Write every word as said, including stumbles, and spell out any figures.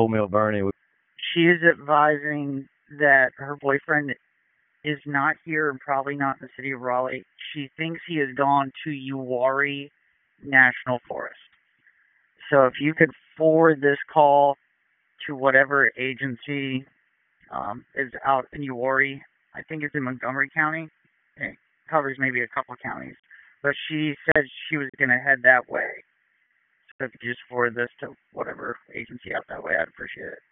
Mill Bernie. She is advising that her boyfriend is not here and probably not in the city of Raleigh. She thinks he has gone to Uwharrie National Forest. So if you could forward this call to whatever agency um, is out in Uwharrie, I think it's in Montgomery County. It covers maybe a couple counties. But she said she was going to head that way. So if you just forward this to whatever agency out that way, I'd appreciate it.